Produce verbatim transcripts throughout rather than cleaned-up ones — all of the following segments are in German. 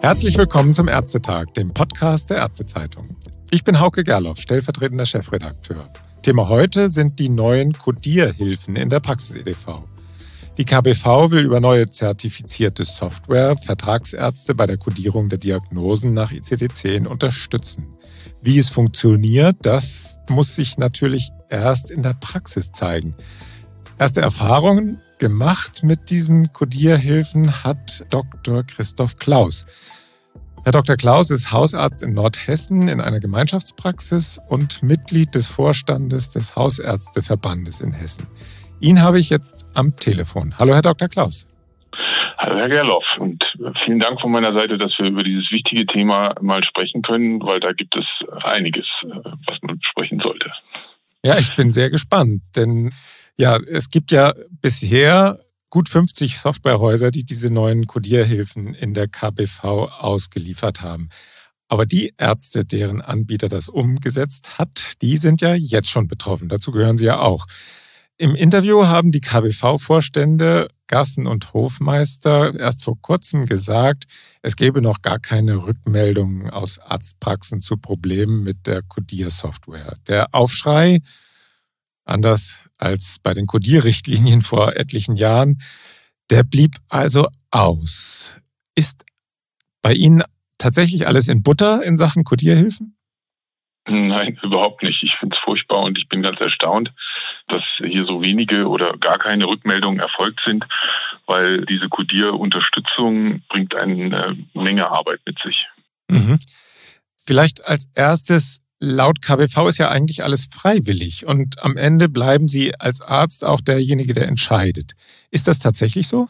Herzlich willkommen zum Ärztetag, dem Podcast der Ärztezeitung. Ich bin Hauke Gerloff, stellvertretender Chefredakteur. Thema heute sind die neuen Codierhilfen in der Praxis-E D V. Die K B V will über neue zertifizierte Software Vertragsärzte bei der Codierung der Diagnosen nach I C D zehn unterstützen. Wie es funktioniert, das muss sich natürlich erst in der Praxis zeigen. Erste Erfahrungen gemacht mit diesen Codierhilfen hat Doktor Christoph Klaus. Herr Doktor Klaus ist Hausarzt in Nordhessen in einer Gemeinschaftspraxis und Mitglied des Vorstandes des Hausärzteverbandes in Hessen. Ihn habe ich jetzt am Telefon. Hallo, Herr Doktor Klaus. Hallo, Herr Gerloff. Und vielen Dank von meiner Seite, dass wir über dieses wichtige Thema mal sprechen können, weil da gibt es einiges, was man besprechen sollte. Ja, ich bin sehr gespannt, denn ja, es gibt ja bisher gut fünfzig Softwarehäuser, die diese neuen Codierhilfen in der K B V ausgeliefert haben. Aber die Ärzte, deren Anbieter das umgesetzt hat, die sind ja jetzt schon betroffen. Dazu gehören sie ja auch. Im Interview haben die K B V-Vorstände Gassen und Hofmeister erst vor kurzem gesagt, es gäbe noch gar keine Rückmeldungen aus Arztpraxen zu Problemen mit der Codiersoftware. Der Aufschrei, anders als bei den Codierrichtlinien vor etlichen Jahren, der blieb also aus. Ist bei Ihnen tatsächlich alles in Butter in Sachen Codierhilfen? Nein, überhaupt nicht. Ich finde es furchtbar und ich bin ganz erstaunt, dass hier so wenige oder gar keine Rückmeldungen erfolgt sind, weil diese Codierunterstützung bringt eine Menge Arbeit mit sich. Mhm. Vielleicht als erstes, laut K B V ist ja eigentlich alles freiwillig und am Ende bleiben Sie als Arzt auch derjenige, der entscheidet. Ist das tatsächlich so?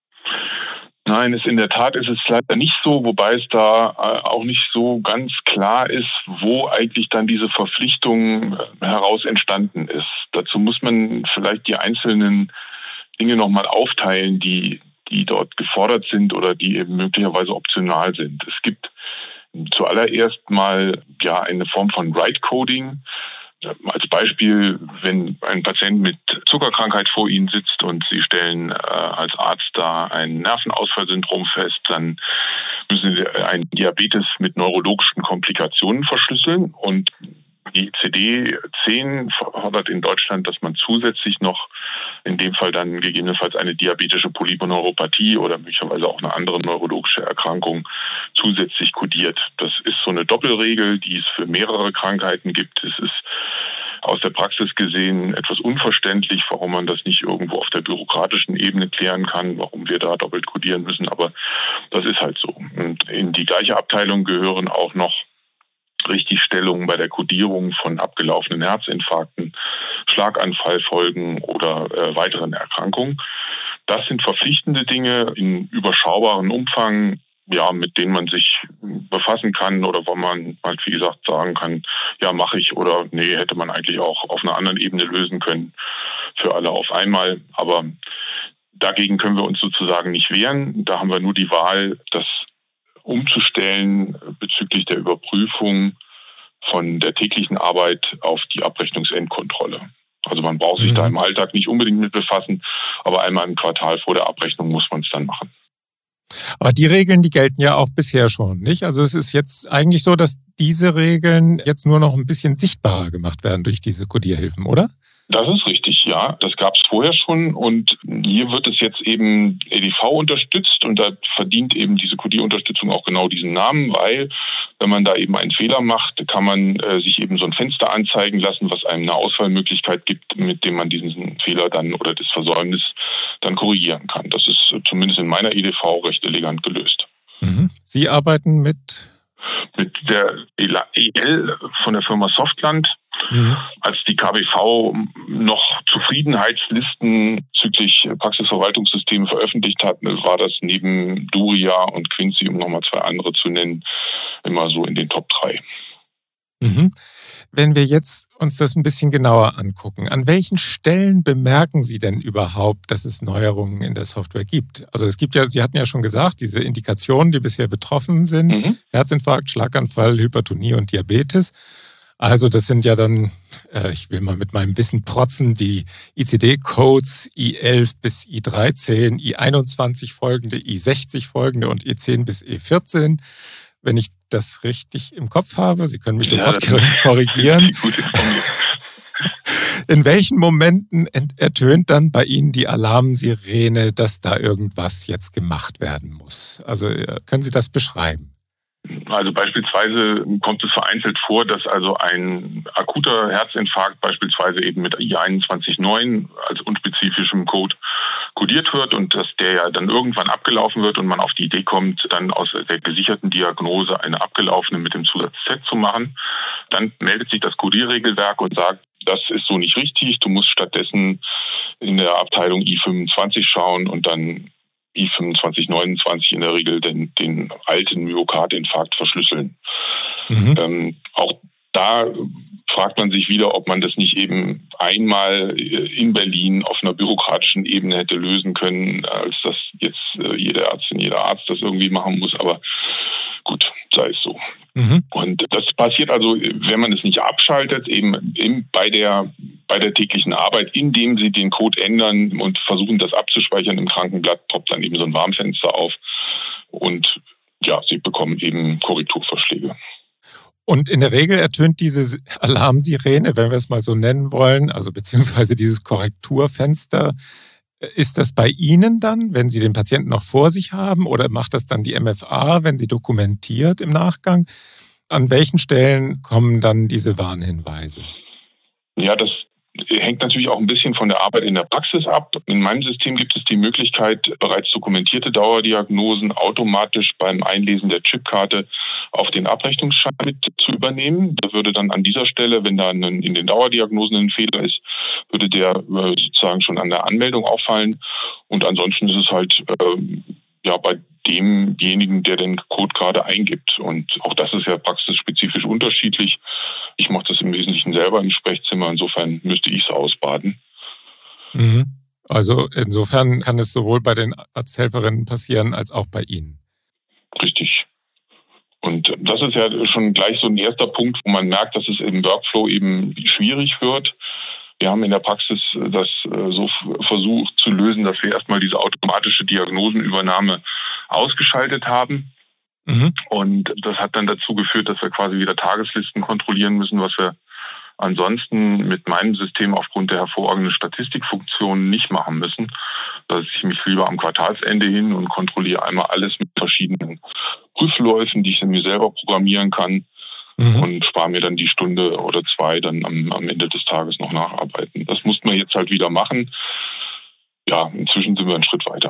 Nein, es in der Tat ist es leider nicht so, wobei es da auch nicht so ganz klar ist, wo eigentlich dann diese Verpflichtung heraus entstanden ist. Dazu muss man vielleicht die einzelnen Dinge nochmal aufteilen, die, die dort gefordert sind oder die eben möglicherweise optional sind. Es gibt zuallererst mal ja eine Form von Write-Coding. Als Beispiel, wenn ein Patient mit Zuckerkrankheit vor Ihnen sitzt und Sie stellen äh, als Arzt da ein Nervenausfallsyndrom fest, dann müssen Sie einen Diabetes mit neurologischen Komplikationen verschlüsseln. Und die I C D zehn fordert in Deutschland, dass man zusätzlich noch in dem Fall dann gegebenenfalls eine diabetische Polyponeuropathie oder möglicherweise auch eine andere neurologische Erkrankung zusätzlich kodiert. Das ist so eine Doppelregel, die es für mehrere Krankheiten gibt. Es ist aus der Praxis gesehen etwas unverständlich, warum man das nicht irgendwo auf der bürokratischen Ebene klären kann, warum wir da doppelt kodieren müssen. Aber das ist halt so. Und in die gleiche Abteilung gehören auch noch Richtigstellungen bei der Kodierung von abgelaufenen Herzinfarkten, Schlaganfallfolgen oder äh, weiteren Erkrankungen. Das sind verpflichtende Dinge in überschaubarem Umfang, ja, mit denen man sich befassen kann oder wo man halt, wie gesagt, sagen kann, ja, mache ich oder nee, hätte man eigentlich auch auf einer anderen Ebene lösen können für alle auf einmal. Aber dagegen können wir uns sozusagen nicht wehren. Da haben wir nur die Wahl, das umzustellen bezüglich der Überprüfung von der täglichen Arbeit auf die Abrechnungsendkontrolle. Also man braucht sich mhm. da im Alltag nicht unbedingt mit befassen, aber einmal im Quartal vor der Abrechnung muss man es dann machen. Aber die Regeln, die gelten ja auch bisher schon, nicht? Also es ist jetzt eigentlich so, dass diese Regeln jetzt nur noch ein bisschen sichtbarer gemacht werden durch diese Codierhilfen, oder? Das ist richtig, ja. Das gab es vorher schon und hier wird es jetzt eben E D V unterstützt und da verdient eben diese Codierunterstützung auch genau diesen Namen, weil wenn man da eben einen Fehler macht, kann man äh, sich eben so ein Fenster anzeigen lassen, was einem eine Auswahlmöglichkeit gibt, mit dem man diesen Fehler dann oder das Versäumnis dann korrigieren kann. Das ist zumindest in meiner E D V recht elegant gelöst. Mhm. Sie arbeiten mit? Mit der E L von der Firma Softland. Mhm. Als die K B V noch Zufriedenheitslisten bezüglich Praxisverwaltungssysteme veröffentlicht hat, war das neben Duria und Quincy, um nochmal zwei andere zu nennen, immer so in den Top drei. Mhm. Wenn wir jetzt uns das ein bisschen genauer angucken, an welchen Stellen bemerken Sie denn überhaupt, dass es Neuerungen in der Software gibt? Also es gibt ja, Sie hatten ja schon gesagt, diese Indikationen, die bisher betroffen sind, mhm. Herzinfarkt, Schlaganfall, Hypertonie und Diabetes. Also das sind ja dann, äh, ich will mal mit meinem Wissen protzen, die I C D-Codes I elf bis I dreizehn, I einundzwanzig folgende, I sechzig folgende und I zehn bis E vierzehn. Wenn ich das richtig im Kopf habe, Sie können mich Ja, sofort korrigieren. In welchen Momenten ertönt dann bei Ihnen die Alarmsirene, dass da irgendwas jetzt gemacht werden muss? Also können Sie das beschreiben? Also beispielsweise kommt es vereinzelt vor, dass also ein akuter Herzinfarkt beispielsweise eben mit I einundzwanzig neun als unspezifischem Code kodiert wird und dass der ja dann irgendwann abgelaufen wird und man auf die Idee kommt, dann aus der gesicherten Diagnose eine abgelaufene mit dem Zusatz Z zu machen. Dann meldet sich das Kodierregelwerk und sagt, das ist so nicht richtig, du musst stattdessen in der Abteilung I fünfundzwanzig schauen und dann I fünfundzwanzig neunundzwanzig in der Regel den, den alten Myokardinfarkt verschlüsseln. Mhm. Ähm, auch da fragt man sich wieder, ob man das nicht eben einmal in Berlin auf einer bürokratischen Ebene hätte lösen können, als dass jetzt jede Ärztin, jeder Arzt das irgendwie machen muss. Aber gut, sei es so. Mhm. Und das passiert also, wenn man es nicht abschaltet, eben, eben bei der bei der täglichen Arbeit, indem Sie den Code ändern und versuchen, das abzuspeichern im Krankenblatt, poppt dann eben so ein Warnfenster auf und ja, Sie bekommen eben Korrekturvorschläge. Und in der Regel ertönt diese Alarmsirene, wenn wir es mal so nennen wollen, also beziehungsweise dieses Korrekturfenster. Ist das bei Ihnen dann, wenn Sie den Patienten noch vor sich haben, oder macht das dann die M F A, wenn sie dokumentiert im Nachgang? An welchen Stellen kommen dann diese Warnhinweise? Ja, das hängt natürlich auch ein bisschen von der Arbeit in der Praxis ab. In meinem System gibt es die Möglichkeit, bereits dokumentierte Dauerdiagnosen automatisch beim Einlesen der Chipkarte auf den Abrechnungsschein mit zu übernehmen. Da würde dann an dieser Stelle, wenn da in den Dauerdiagnosen ein Fehler ist, würde der sozusagen schon an der Anmeldung auffallen. Und ansonsten ist es halt äh, ja bei demjenigen, der den Code gerade eingibt. Und auch das ist ja praxisspezifisch unterschiedlich. Ich mache das im Wesentlichen selber im Sprechzimmer. Insofern müsste ich es ausbaden. Mhm. Also insofern kann es sowohl bei den Arzthelferinnen passieren, als auch bei Ihnen. Richtig. Und das ist ja schon gleich so ein erster Punkt, wo man merkt, dass es im Workflow eben schwierig wird. Wir haben in der Praxis das so versucht zu lösen, dass wir erstmal diese automatische Diagnosenübernahme ausgeschaltet haben. Mhm. Und das hat dann dazu geführt, dass wir quasi wieder Tageslisten kontrollieren müssen, was wir ansonsten mit meinem System aufgrund der hervorragenden Statistikfunktionen nicht machen müssen. Dass ich mich lieber am Quartalsende hin und kontrolliere einmal alles mit verschiedenen Prüfläufen, die ich mir selber programmieren kann. Mhm. Und spare mir dann die Stunde oder zwei dann am, am Ende des Tages noch nacharbeiten. Das mussten wir jetzt halt wieder machen. Ja, inzwischen sind wir einen Schritt weiter.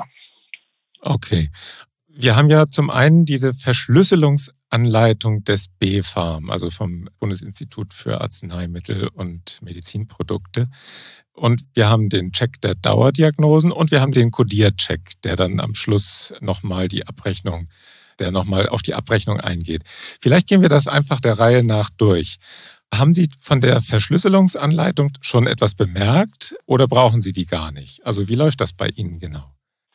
Okay. Wir haben ja zum einen diese Verschlüsselungsanleitung des B Pharm, also vom Bundesinstitut für Arzneimittel und Medizinprodukte. Und wir haben den Check der Dauerdiagnosen und wir haben den Codiercheck, der dann am Schluss nochmal die Abrechnung der nochmal auf die Abrechnung eingeht. Vielleicht gehen wir das einfach der Reihe nach durch. Haben Sie von der Verschlüsselungsanleitung schon etwas bemerkt oder brauchen Sie die gar nicht? Also wie läuft das bei Ihnen genau?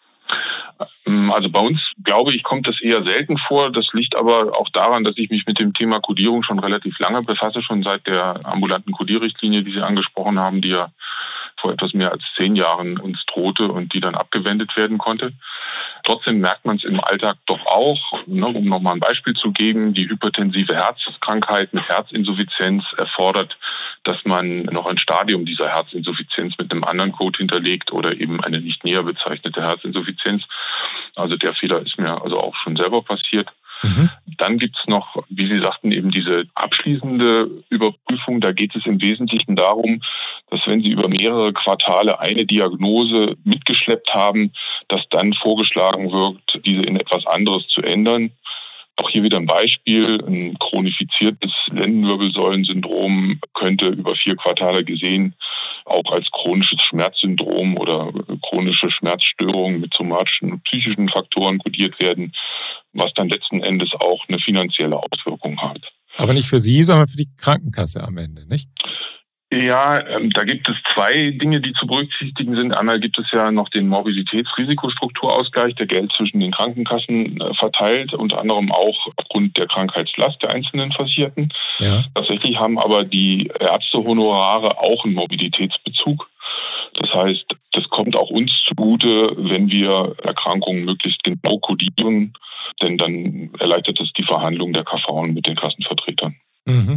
Also bei uns, glaube ich, kommt das eher selten vor. Das liegt aber auch daran, dass ich mich mit dem Thema Codierung schon relativ lange befasse, schon seit der ambulanten Codierrichtlinie, die Sie angesprochen haben, die ja vor etwas mehr als zehn Jahren uns drohte und die dann abgewendet werden konnte. Trotzdem merkt man es im Alltag doch auch, ne, um nochmal ein Beispiel zu geben, die hypertensive Herzkrankheit mit Herzinsuffizienz erfordert, dass man noch ein Stadium dieser Herzinsuffizienz mit einem anderen Code hinterlegt oder eben eine nicht näher bezeichnete Herzinsuffizienz. Also der Fehler ist mir also auch schon selber passiert. Mhm. Dann gibt es noch, wie Sie sagten, eben diese abschließende Überprüfung. Da geht es im Wesentlichen darum, dass wenn Sie über mehrere Quartale eine Diagnose mitgeschleppt haben, dass dann vorgeschlagen wird, diese in etwas anderes zu ändern. Auch hier wieder ein Beispiel. Ein chronifiziertes Lendenwirbelsäulensyndrom könnte über vier Quartale gesehen auch als chronisches Schmerzsyndrom oder chronische Schmerzstörung mit somatischen und psychischen Faktoren kodiert werden, was dann letzten Endes auch eine finanzielle Auswirkung hat. Aber nicht für Sie, sondern für die Krankenkasse am Ende, nicht? Ja, ähm, da gibt es zwei Dinge, die zu berücksichtigen sind. Einmal gibt es ja noch den Morbiditätsrisikostrukturausgleich, der Geld zwischen den Krankenkassen äh, verteilt, unter anderem auch aufgrund der Krankheitslast der einzelnen Versicherten. Ja. Tatsächlich haben aber die Ärztehonorare auch einen Morbiditätsbezug. Das heißt, das kommt auch uns zugute, wenn wir Erkrankungen möglichst genau kodieren, denn dann erleichtert es die Verhandlungen der K V mit den Kassenvertretern. Mhm.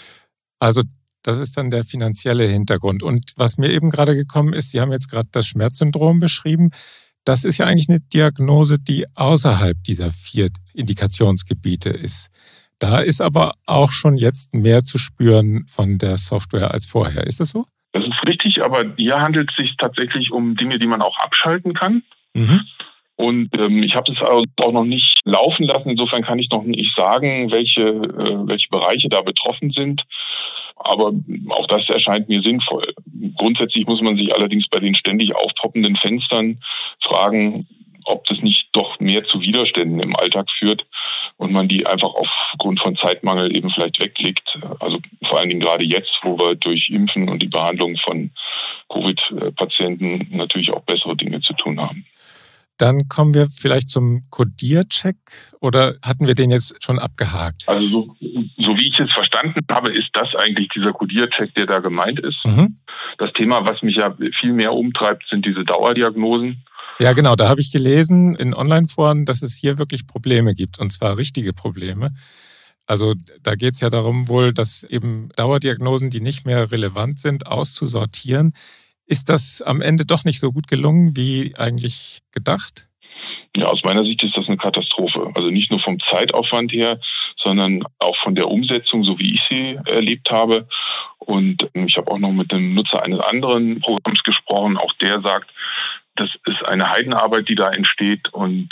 Also das ist dann der finanzielle Hintergrund. Und was mir eben gerade gekommen ist, Sie haben jetzt gerade das Schmerzsyndrom beschrieben. Das ist ja eigentlich eine Diagnose, die außerhalb dieser vier Indikationsgebiete ist. Da ist aber auch schon jetzt mehr zu spüren von der Software als vorher. Ist das so? Das ist richtig, aber hier handelt es sich tatsächlich um Dinge, die man auch abschalten kann. Mhm. Und ähm, ich habe es auch noch nicht laufen lassen. Insofern kann ich noch nicht sagen, welche, äh, welche Bereiche da betroffen sind. Aber auch das erscheint mir sinnvoll. Grundsätzlich muss man sich allerdings bei den ständig aufpoppenden Fenstern fragen, ob das nicht doch mehr zu Widerständen im Alltag führt und man die einfach aufgrund von Zeitmangel eben vielleicht wegklickt. Also vor allen Dingen gerade jetzt, wo wir durch Impfen und die Behandlung von Covid-Patienten natürlich auch bessere Dinge zu tun haben. Dann kommen wir vielleicht zum Codiercheck, oder hatten wir den jetzt schon abgehakt? Also so, so wie ich es verstanden habe, ist das eigentlich dieser Codiercheck, der da gemeint ist. Mhm. Das Thema, was mich ja viel mehr umtreibt, sind diese Dauerdiagnosen. Ja, genau. Da habe ich gelesen in Online-Foren, dass es hier wirklich Probleme gibt, und zwar richtige Probleme. Also da geht es ja darum wohl, dass eben Dauerdiagnosen, die nicht mehr relevant sind, auszusortieren. Ist das am Ende doch nicht so gut gelungen, wie eigentlich gedacht? Ja, aus meiner Sicht ist das eine Katastrophe. Also nicht nur vom Zeitaufwand her, sondern auch von der Umsetzung, so wie ich sie erlebt habe. Und ich habe auch noch mit dem Nutzer eines anderen Programms gesprochen. Auch der sagt, das ist eine Heidenarbeit, die da entsteht. Und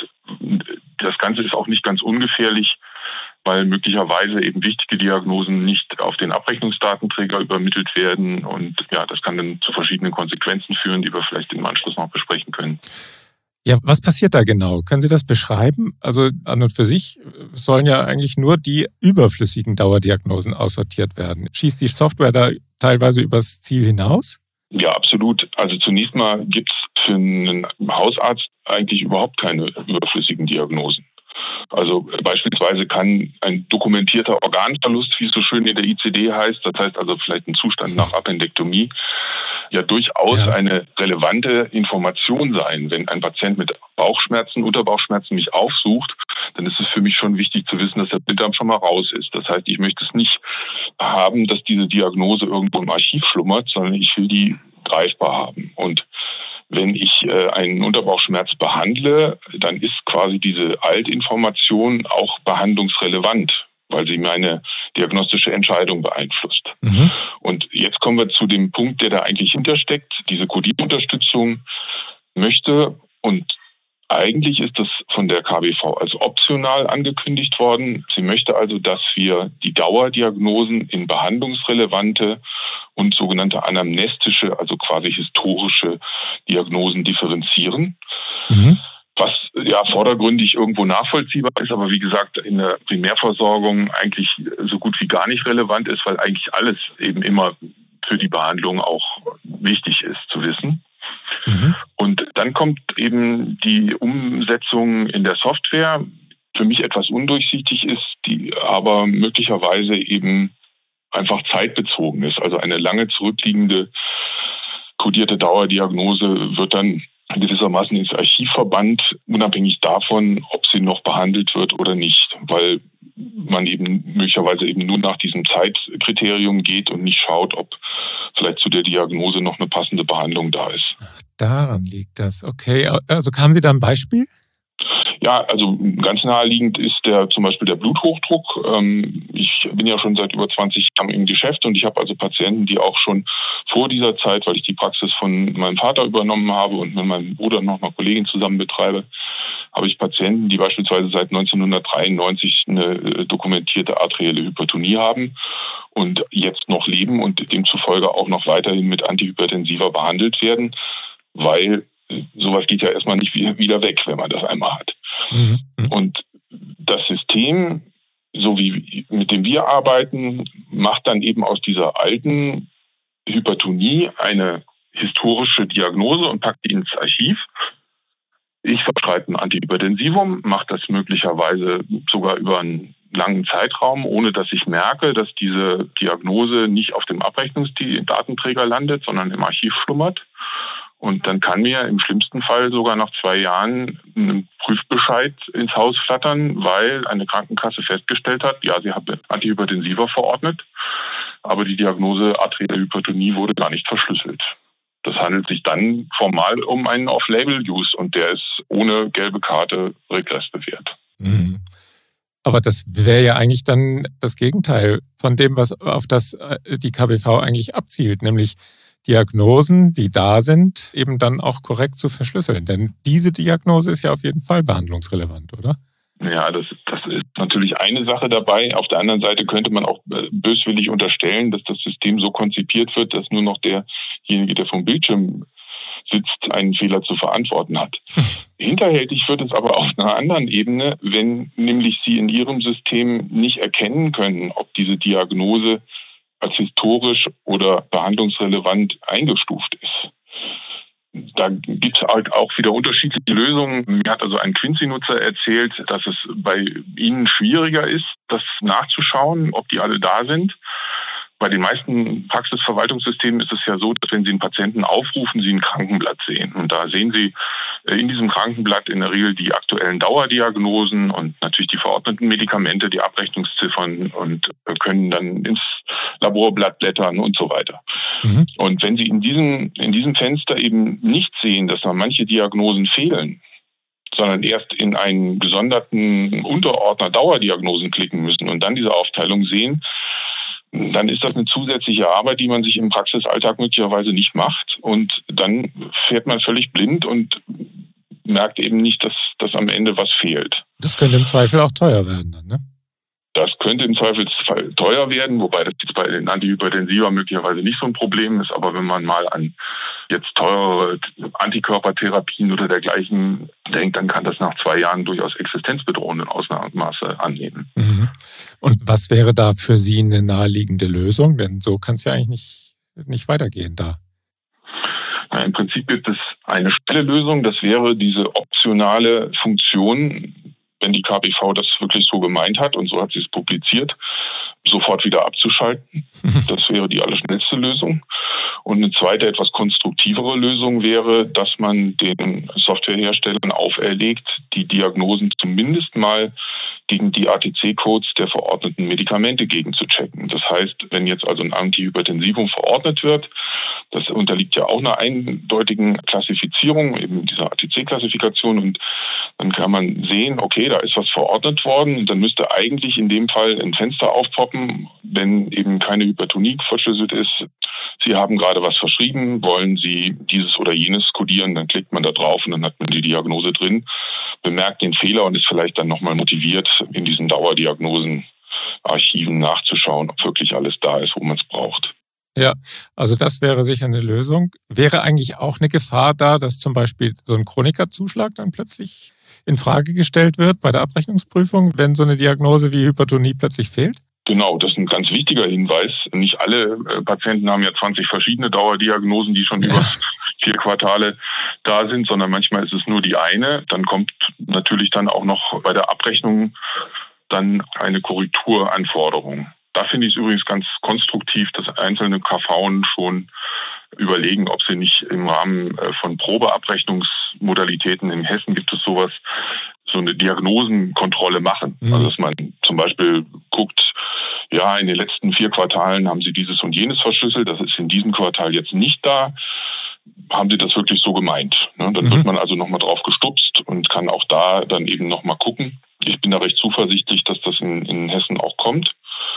das Ganze ist auch nicht ganz ungefährlich, weil möglicherweise eben wichtige Diagnosen nicht auf den Abrechnungsdatenträger übermittelt werden. Und ja, das kann dann zu verschiedenen Konsequenzen führen, die wir vielleicht im Anschluss noch besprechen können. Ja, was passiert da genau? Können Sie das beschreiben? Also an und für sich sollen ja eigentlich nur die überflüssigen Dauerdiagnosen aussortiert werden. Schießt die Software da teilweise übers Ziel hinaus? Ja, absolut. Also zunächst mal gibt es für einen Hausarzt eigentlich überhaupt keine überflüssigen Diagnosen. Also beispielsweise kann ein dokumentierter Organverlust, wie es so schön in der I C D heißt, das heißt also vielleicht ein Zustand nach Appendektomie, ja durchaus ja. eine relevante Information sein. Wenn ein Patient mit Bauchschmerzen, Unterbauchschmerzen mich aufsucht, dann ist es für mich schon wichtig zu wissen, dass der Blinddarm schon mal raus ist. Das heißt, ich möchte es nicht haben, dass diese Diagnose irgendwo im Archiv schlummert, sondern ich will die greifbar haben. Und wenn ich äh, einen Unterbauchschmerz behandle, dann ist quasi diese Altinformation auch behandlungsrelevant, weil sie meine diagnostische Entscheidung beeinflusst. Mhm. Und jetzt kommen wir zu dem Punkt, der da eigentlich hintersteckt. Diese Codierunterstützung möchte, und eigentlich ist das von der K B V als optional angekündigt worden. Sie möchte also, dass wir die Dauerdiagnosen in behandlungsrelevante und sogenannte anamnestische, also quasi historische Diagnosen differenzieren. Mhm. Was ja vordergründig irgendwo nachvollziehbar ist, aber wie gesagt in der Primärversorgung eigentlich so gut wie gar nicht relevant ist, weil eigentlich alles eben immer für die Behandlung auch wichtig ist zu wissen. Mhm. Und dann kommt eben die Umsetzung in der Software, für mich etwas undurchsichtig ist, die aber möglicherweise eben einfach zeitbezogen ist. Also eine lange zurückliegende kodierte Dauerdiagnose wird dann gewissermaßen ins Archiv verbannt, unabhängig davon, ob sie noch behandelt wird oder nicht, weil man eben möglicherweise eben nur nach diesem Zeitkriterium geht und nicht schaut, ob vielleicht zu der Diagnose noch eine passende Behandlung da ist. Ach, daran liegt das. Okay, also haben Sie da ein Beispiel? Ja, also ganz naheliegend ist der zum Beispiel der Bluthochdruck. Ich bin ja schon seit über zwanzig Jahren im Geschäft und ich habe also Patienten, die auch schon vor dieser Zeit, weil ich die Praxis von meinem Vater übernommen habe und mit meinem Bruder und noch einer Kollegin zusammen betreibe, habe ich Patienten, die beispielsweise seit neunzehnhundertdreiundneunzig eine dokumentierte arterielle Hypertonie haben und jetzt noch leben und demzufolge auch noch weiterhin mit Antihypertensiva behandelt werden, weil sowas geht ja erstmal nicht wieder weg, wenn man das einmal hat. Mhm. Und das System, so wie mit dem wir arbeiten, macht dann eben aus dieser alten Hypertonie eine historische Diagnose und packt die ins Archiv. Ich verschreibe ein Antihypertensivum, mache das möglicherweise sogar über einen langen Zeitraum, ohne dass ich merke, dass diese Diagnose nicht auf dem Abrechnungsdatenträger landet, sondern im Archiv schlummert. Und dann kann mir im schlimmsten Fall sogar nach zwei Jahren ein Prüfbescheid ins Haus flattern, weil eine Krankenkasse festgestellt hat, ja, sie hat Antihypertensiva verordnet, aber die Diagnose arterielle Hypertonie wurde gar nicht verschlüsselt. Das handelt sich dann formal um einen Off-Label-Use und der ist ohne gelbe Karte regressbewehrt. Mhm. Aber das wäre ja eigentlich dann das Gegenteil von dem, was auf das die K B V eigentlich abzielt, nämlich Diagnosen, die da sind, eben dann auch korrekt zu verschlüsseln. Denn diese Diagnose ist ja auf jeden Fall behandlungsrelevant, oder? Ja, das, das ist natürlich eine Sache dabei. Auf der anderen Seite könnte man auch böswillig unterstellen, dass das System so konzipiert wird, dass nur noch derjenige, der vom Bildschirm sitzt, einen Fehler zu verantworten hat. Hinterhältig wird es aber auf einer anderen Ebene, wenn nämlich Sie in Ihrem System nicht erkennen können, ob diese Diagnose als historisch oder behandlungsrelevant eingestuft ist. Da gibt es halt auch wieder unterschiedliche Lösungen. Mir hat also ein Quincy-Nutzer erzählt, dass es bei ihnen schwieriger ist, das nachzuschauen, ob die alle da sind. Bei den meisten Praxisverwaltungssystemen ist es ja so, dass wenn Sie einen Patienten aufrufen, Sie ein Krankenblatt sehen. Und da sehen Sie in diesem Krankenblatt in der Regel die aktuellen Dauerdiagnosen und natürlich die verordneten Medikamente, die Abrechnungsziffern und können dann ins Laborblatt blättern und so weiter. Mhm. Und wenn Sie in diesem, in diesem Fenster eben nicht sehen, dass da manche Diagnosen fehlen, sondern erst in einen gesonderten Unterordner Dauerdiagnosen klicken müssen und dann diese Aufteilung sehen, dann ist das eine zusätzliche Arbeit, die man sich im Praxisalltag möglicherweise nicht macht. Und dann fährt man völlig blind und merkt eben nicht, dass, dass am Ende was fehlt. Das könnte im Zweifel auch teuer werden dann, ne? Das könnte im Zweifelsfall teuer werden, wobei das jetzt bei den Antihypertensiva möglicherweise nicht so ein Problem ist. Aber wenn man mal an jetzt teurere Antikörpertherapien oder dergleichen denkt, dann kann das nach zwei Jahren durchaus existenzbedrohenden Ausmaße annehmen. Mhm. Und was wäre da für Sie eine naheliegende Lösung? Denn so kann es ja eigentlich nicht, nicht weitergehen da. Na, im Prinzip gibt es eine schnelle Lösung. Das wäre diese optionale Funktion, wenn die K B V das wirklich so gemeint hat, und so hat sie es publiziert, sofort wieder abzuschalten. Das wäre die allerschnellste Lösung. Und eine zweite, etwas konstruktivere Lösung wäre, dass man den Softwareherstellern auferlegt, die Diagnosen zumindest mal gegen die A T C-Codes der verordneten Medikamente gegenzuchecken. Das heißt, wenn jetzt also ein Antihypertensivum verordnet wird, das unterliegt ja auch einer eindeutigen Klassifizierung, eben dieser A T C-Klassifikation, und dann kann man sehen, okay, da ist was verordnet worden, und dann müsste eigentlich in dem Fall ein Fenster aufpoppen, wenn eben keine Hypertonie verschlüsselt ist. Sie haben gerade was verschrieben, wollen Sie dieses oder jenes kodieren, dann klickt man da drauf und dann hat man die Diagnose drin, bemerkt den Fehler und ist vielleicht dann nochmal motiviert, in diesen Dauerdiagnosen-Archiven nachzuschauen, ob wirklich alles da ist, wo man es braucht. Ja, also das wäre sicher eine Lösung. Wäre eigentlich auch eine Gefahr da, dass zum Beispiel so ein Chronikerzuschlag dann plötzlich in Frage gestellt wird bei der Abrechnungsprüfung, wenn so eine Diagnose wie Hypertonie plötzlich fehlt? Genau, das ist ein ganz wichtiger Hinweis. Nicht alle Patienten haben ja zwanzig verschiedene Dauerdiagnosen, die schon über vier Quartale da sind, sondern manchmal ist es nur die eine. Dann kommt natürlich dann auch noch bei der Abrechnung dann eine Korrekturanforderung. Da finde ich es übrigens ganz konstruktiv, dass einzelne K Vs schon überlegen, ob sie nicht im Rahmen von Probeabrechnungsmodalitäten, in Hessen gibt es sowas, so eine Diagnosenkontrolle machen. Mhm. Also dass man zum Beispiel guckt, ja, in den letzten vier Quartalen haben Sie dieses und jenes verschlüsselt, das ist in diesem Quartal jetzt nicht da. Haben Sie das wirklich so gemeint? Dann mhm. wird man also nochmal drauf gestupst und kann auch da dann eben nochmal gucken. Ich bin da recht zuversichtlich, dass das in, in Hessen auch kommt,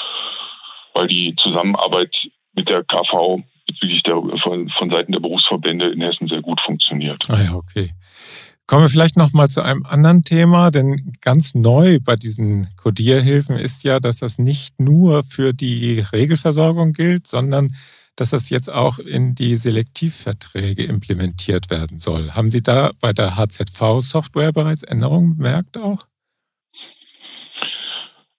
weil die Zusammenarbeit mit der K V bezüglich der, von, von Seiten der Berufsverbände in Hessen sehr gut funktioniert. Ah ja, okay. Kommen wir vielleicht noch mal zu einem anderen Thema, denn ganz neu bei diesen Codierhilfen ist ja, dass das nicht nur für die Regelversorgung gilt, sondern dass das jetzt auch in die Selektivverträge implementiert werden soll. Haben Sie da bei der H Z V-Software bereits Änderungen bemerkt auch?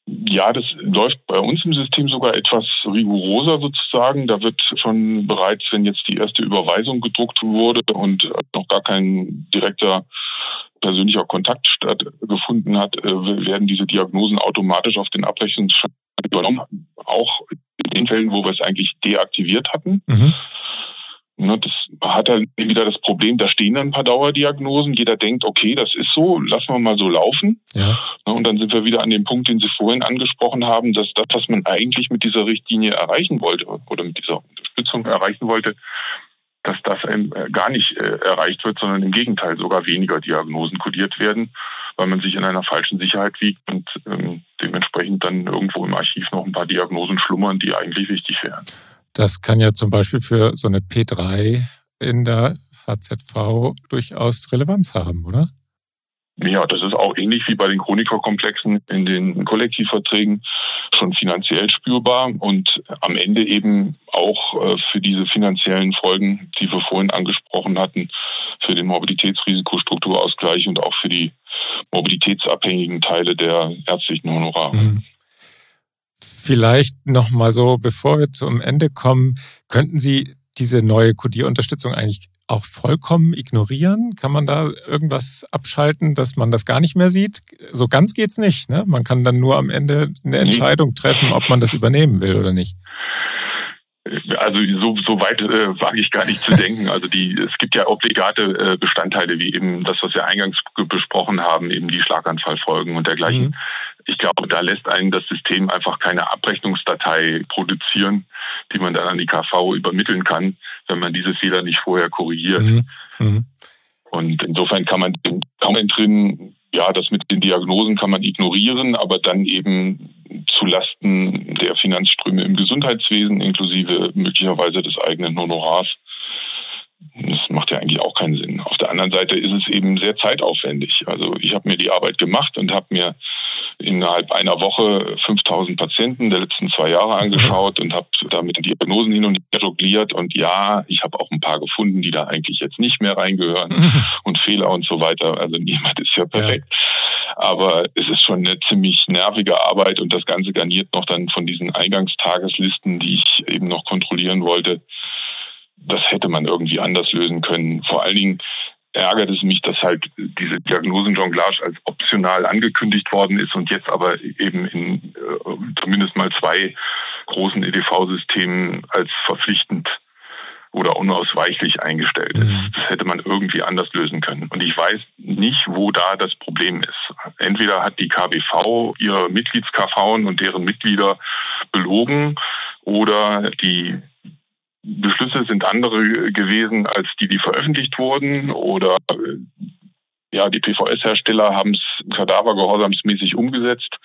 Ja, das läuft bei uns im System sogar etwas rigoroser sozusagen. Da wird schon bereits, wenn jetzt die erste Überweisung gedruckt wurde und noch gar kein direkter persönlicher Kontakt stattgefunden hat, werden diese Diagnosen automatisch auf den Abrechnungsschein übernommen. Auch in den Fällen, wo wir es eigentlich deaktiviert hatten. Mhm. Das hat halt wieder das Problem, da stehen dann ein paar Dauerdiagnosen. Jeder denkt, okay, das ist so, lassen wir mal so laufen. Ja. Und dann sind wir wieder an dem Punkt, den Sie vorhin angesprochen haben, dass das, was man eigentlich mit dieser Richtlinie erreichen wollte oder mit dieser Unterstützung erreichen wollte, dass das gar nicht erreicht wird, sondern im Gegenteil sogar weniger Diagnosen kodiert werden, weil man sich in einer falschen Sicherheit wiegt und ähm, dementsprechend dann irgendwo im Archiv noch ein paar Diagnosen schlummern, die eigentlich wichtig wären. Das kann ja zum Beispiel für so eine P drei in der H Z V durchaus Relevanz haben, oder? Ja, das ist auch ähnlich wie bei den Chronikerkomplexen in den Kollektivverträgen schon finanziell spürbar und am Ende eben auch für diese finanziellen Folgen, die wir vorhin angesprochen hatten, für den Morbiditätsrisikostrukturausgleich und auch für die mobilitätsabhängigen Teile der ärztlichen Honorare. Mhm. Vielleicht noch mal so, bevor wir zum Ende kommen, könnten Sie diese neue Codierunterstützung eigentlich auch vollkommen ignorieren? Kann man da irgendwas abschalten, dass man das gar nicht mehr sieht? So ganz geht's nicht, ne? Man kann dann nur am Ende eine Entscheidung treffen, ob man das übernehmen will oder nicht. Also so, so weit äh, wage ich gar nicht zu denken. Also die, es gibt ja obligate äh, Bestandteile, wie eben das, was wir eingangs besprochen haben, eben die Schlaganfallfolgen und dergleichen. Mhm. Ich glaube, da lässt einen das System einfach keine Abrechnungsdatei produzieren, die man dann an die K V übermitteln kann, wenn man diese Fehler nicht vorher korrigiert. Mhm. Mhm. Und insofern kann man den Comment drin, ja, das mit den Diagnosen kann man ignorieren, aber dann eben zulasten der Finanzströme im Gesundheitswesen, inklusive möglicherweise des eigenen Honorars. Das macht ja eigentlich auch keinen Sinn. Auf der anderen Seite ist es eben sehr zeitaufwendig. Also ich habe mir die Arbeit gemacht und habe mir innerhalb einer Woche fünftausend Patienten der letzten zwei Jahre angeschaut und habe damit die Diagnosen hin und her jongliert. Und ja, ich habe auch ein paar gefunden, die da eigentlich jetzt nicht mehr reingehören und Fehler und so weiter. Also niemand ist ja perfekt. Ja. Aber es ist schon eine ziemlich nervige Arbeit und das Ganze garniert noch dann von diesen Eingangstageslisten, die ich eben noch kontrollieren wollte. Das hätte man irgendwie anders lösen können. Vor allen Dingen ärgert es mich, dass halt diese Diagnosenjonglage als optional angekündigt worden ist und jetzt aber eben in äh, zumindest mal zwei großen E D V-Systemen als verpflichtend oder unausweichlich eingestellt ist. Mhm. Das hätte man irgendwie anders lösen können. Und ich weiß nicht, wo da das Problem ist. Entweder hat die K B V ihre Mitglieds-K Vs und deren Mitglieder belogen oder die Beschlüsse sind andere gewesen als die, die veröffentlicht wurden, oder ja, die P V S-Hersteller haben es kadavergehorsamsmäßig umgesetzt.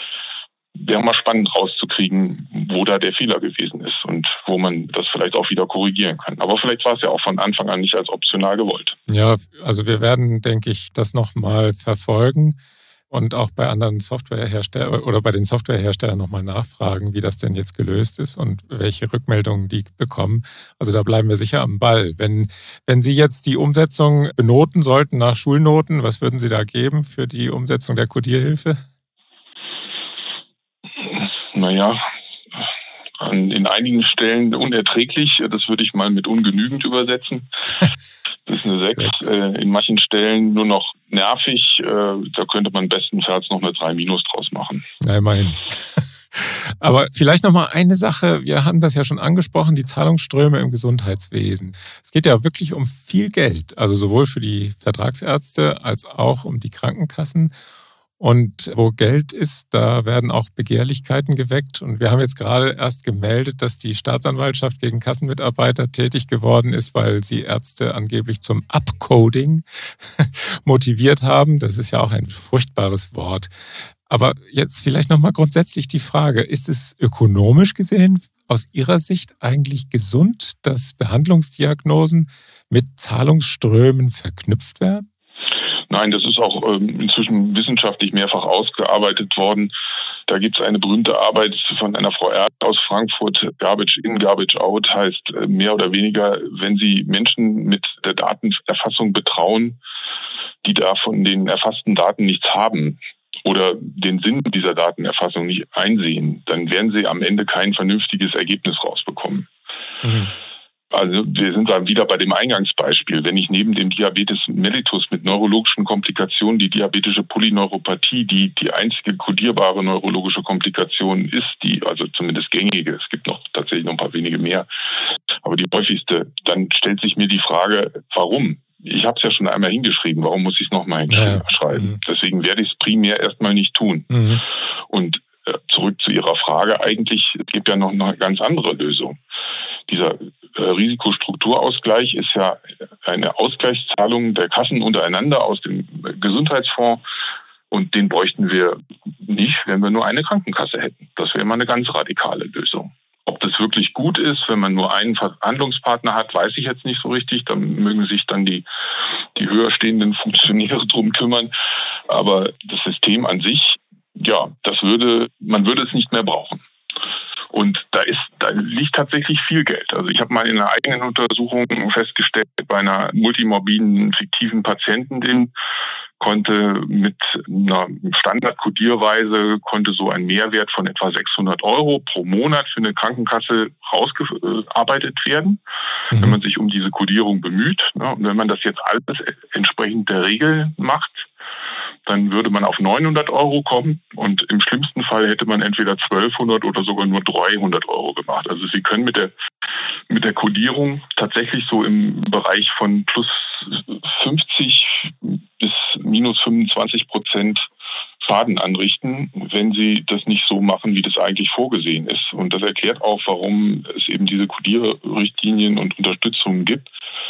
Wäre mal spannend rauszukriegen, wo da der Fehler gewesen ist und wo man das vielleicht auch wieder korrigieren kann. Aber vielleicht war es ja auch von Anfang an nicht als optional gewollt. Ja, also wir werden, denke ich, das nochmal verfolgen. Und auch bei anderen Softwareherstellern oder bei den Softwareherstellern nochmal nachfragen, wie das denn jetzt gelöst ist und welche Rückmeldungen die bekommen. Also da bleiben wir sicher am Ball. Wenn, wenn Sie jetzt die Umsetzung benoten sollten nach Schulnoten, was würden Sie da geben für die Umsetzung der Codierhilfe? Naja, in einigen Stellen unerträglich. Das würde ich mal mit ungenügend übersetzen. Das ist eine sechs. Äh, in manchen Stellen nur noch nervig. Äh, da könnte man bestenfalls noch eine drei minus draus machen. Na, immerhin. Aber vielleicht noch mal eine Sache. Wir haben das ja schon angesprochen, die Zahlungsströme im Gesundheitswesen. Es geht ja wirklich um viel Geld. Also sowohl für die Vertragsärzte als auch um die Krankenkassen. Und wo Geld ist, da werden auch Begehrlichkeiten geweckt. Und wir haben jetzt gerade erst gemeldet, dass die Staatsanwaltschaft gegen Kassenmitarbeiter tätig geworden ist, weil sie Ärzte angeblich zum Upcoding motiviert haben. Das ist ja auch ein furchtbares Wort. Aber jetzt vielleicht nochmal grundsätzlich die Frage, ist es ökonomisch gesehen aus Ihrer Sicht eigentlich gesund, dass Behandlungsdiagnosen mit Zahlungsströmen verknüpft werden? Nein, das ist auch ähm, inzwischen wissenschaftlich mehrfach ausgearbeitet worden. Da gibt es eine berühmte Arbeit von einer Frau Erd aus Frankfurt, Garbage in, Garbage out, heißt äh, mehr oder weniger, wenn Sie Menschen mit der Datenerfassung betrauen, die da von den erfassten Daten nichts haben oder den Sinn dieser Datenerfassung nicht einsehen, dann werden sie am Ende kein vernünftiges Ergebnis rausbekommen. Mhm. Also wir sind dann wieder bei dem Eingangsbeispiel. Wenn ich neben dem Diabetes mellitus mit neurologischen Komplikationen die diabetische Polyneuropathie, die die einzige kodierbare neurologische Komplikation ist, die also zumindest gängige, es gibt noch tatsächlich noch ein paar wenige mehr, aber die häufigste, dann stellt sich mir die Frage, warum? Ich habe es ja schon einmal hingeschrieben, warum muss ich es nochmal hinschreiben? Ja. Deswegen werde ich es primär erstmal nicht tun. Mhm. Und äh, zurück zu Ihrer Frage, eigentlich gibt ja noch eine ganz andere Lösung. Dieser äh, Risikostrukturausgleich ist ja eine Ausgleichszahlung der Kassen untereinander aus dem Gesundheitsfonds und den bräuchten wir nicht, wenn wir nur eine Krankenkasse hätten. Das wäre mal eine ganz radikale Lösung. Ob das wirklich gut ist, wenn man nur einen Verhandlungspartner hat, weiß ich jetzt nicht so richtig. Da mögen sich dann die, die höher stehenden Funktionäre drum kümmern. Aber das System an sich, ja, das würde, man würde es nicht mehr brauchen. Und da ist, da liegt tatsächlich viel Geld. Also ich habe mal in einer eigenen Untersuchung festgestellt, bei einer multimorbiden, fiktiven Patientin, den konnte mit einer Standardkodierweise konnte so ein Mehrwert von etwa sechshundert Euro pro Monat für eine Krankenkasse rausgearbeitet werden, mhm. wenn man sich um diese Kodierung bemüht. Und wenn man das jetzt alles entsprechend der Regel macht, dann würde man auf neunhundert Euro kommen und im schlimmsten Fall hätte man entweder zwölfhundert oder sogar nur dreihundert Euro gemacht. Also Sie können mit der mit der Kodierung tatsächlich so im Bereich von plus fünfzig bis minus fünfundzwanzig Prozent Schaden anrichten, wenn Sie das nicht so machen, wie das eigentlich vorgesehen ist. Und das erklärt auch, warum es eben diese Kodierrichtlinien und Unterstützungen gibt.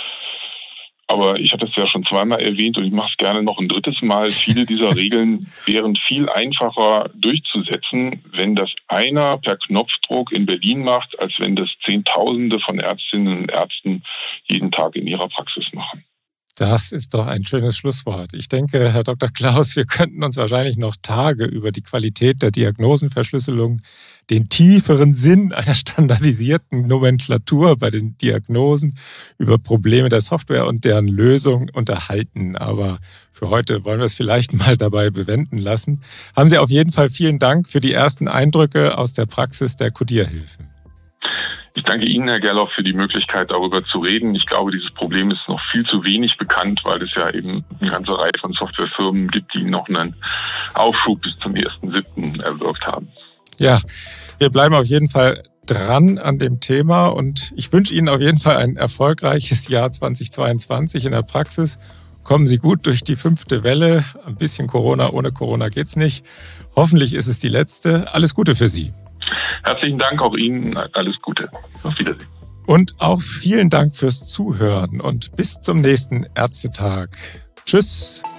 Aber ich hatte es ja schon zweimal erwähnt und ich mache es gerne noch ein drittes Mal. Viele dieser Regeln wären viel einfacher durchzusetzen, wenn das einer per Knopfdruck in Berlin macht, als wenn das Zehntausende von Ärztinnen und Ärzten jeden Tag in ihrer Praxis machen. Das ist doch ein schönes Schlusswort. Ich denke, Herr Doktor Klaus, wir könnten uns wahrscheinlich noch Tage über die Qualität der Diagnosenverschlüsselung, den tieferen Sinn einer standardisierten Nomenklatur bei den Diagnosen, über Probleme der Software und deren Lösung unterhalten. Aber für heute wollen wir es vielleicht mal dabei bewenden lassen. Haben Sie auf jeden Fall vielen Dank für die ersten Eindrücke aus der Praxis der Kodierhilfen. Ich danke Ihnen, Herr Gerloff, für die Möglichkeit, darüber zu reden. Ich glaube, dieses Problem ist noch viel zu wenig bekannt, weil es ja eben eine ganze Reihe von Softwarefirmen gibt, die noch einen Aufschub bis zum ersten siebten erwirkt haben. Ja, wir bleiben auf jeden Fall dran an dem Thema und ich wünsche Ihnen auf jeden Fall ein erfolgreiches Jahr zweitausendzweiundzwanzig in der Praxis. Kommen Sie gut durch die fünfte Welle. Ein bisschen Corona, ohne Corona geht's nicht. Hoffentlich ist es die letzte. Alles Gute für Sie. Herzlichen Dank, auch Ihnen alles Gute. Auf Wiedersehen. Und auch vielen Dank fürs Zuhören und bis zum nächsten Ärztetag. Tschüss.